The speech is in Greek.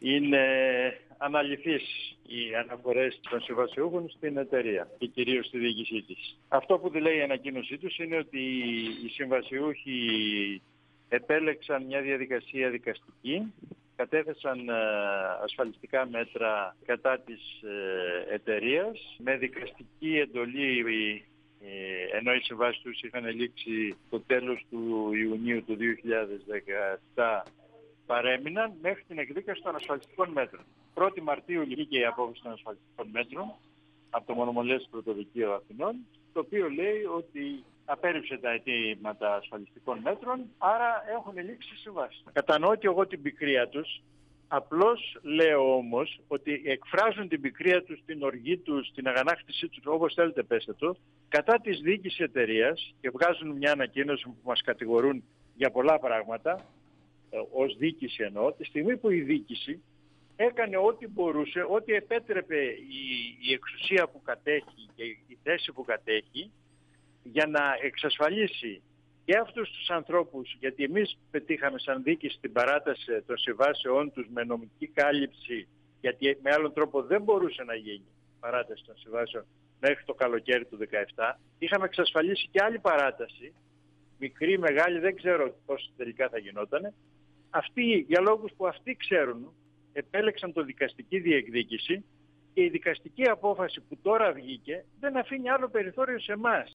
είναι αναλυθείς οι αναφορές των συμβασιούχων στην εταιρεία και κυρίως στη διοίκησή της. Αυτό που λέει η ανακοίνωσή τους είναι ότι οι συμβασιούχοι επέλεξαν μια διαδικασία δικαστική, κατέθεσαν ασφαλιστικά μέτρα κατά της εταιρείας με δικαστική εντολή, ενώ οι συμβάσεις τους είχαν λήξει το τέλος του Ιουνίου του 2017, παρέμειναν μέχρι την εκδίκαση των ασφαλιστικών μέτρων. 1η Μαρτίου βγήκε η απόφαση των ασφαλιστικών μέτρων από το Μονομολές Πρωτοδικείο Αθηνών, το οποίο λέει ότι απέρριψε τα αιτήματα ασφαλιστικών μέτρων, άρα έχουν λήξει συμβάσεις. Κατανοώ και εγώ την πικρία τους, απλώς λέω όμως ότι εκφράζουν την πικρία τους, την οργή τους, την αγανάκτησή τους, όπως θέλετε πέστε το, κατά της διοίκησης εταιρείας και βγάζουν μια ανακοίνωση που μας κατηγορούν για πολλά πράγματα, ως διοίκηση εννοώ, τη στιγμή που η διοίκηση έκανε ό,τι μπορούσε, ό,τι επέτρεπε η εξουσία που κατέχει και η θέση που κατέχει για να εξασφαλίσει και αυτούς τους ανθρώπους, γιατί εμείς πετύχαμε σαν διοίκηση την παράταση των συμβάσεών τους με νομική κάλυψη, γιατί με άλλον τρόπο δεν μπορούσε να γίνει παράταση των συμβάσεων μέχρι το καλοκαίρι του 2017. Είχαμε εξασφαλίσει και άλλη παράταση, μικρή, μεγάλη, δεν ξέρω πώς τελικά θα γινότανε. Αυτοί, για λόγους που αυτοί ξέρουν, επέλεξαν το δικαστική διεκδίκηση και η δικαστική απόφαση που τώρα βγήκε δεν αφήνει άλλο περιθώριο σε εμάς.